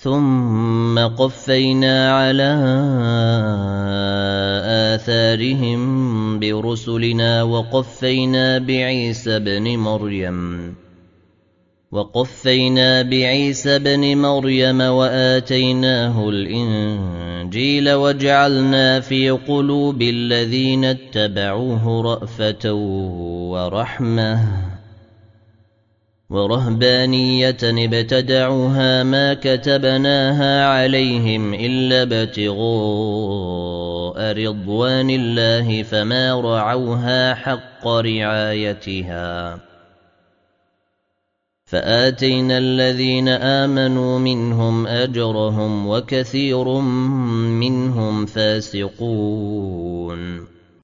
ثم قفينا على آثارهم برسلنا وقفينا بعيسى بن مريم وآتيناه الإنجيل وجعلنا في قلوب الذين اتبعوه رأفة ورحمة ورهبانية ابتدعوها ما كتبناها عليهم إلا ابتغاء رضوان الله فما رعوها حق رعايتها فآتينا الذين آمنوا منهم أجرهم وكثير منهم فاسقون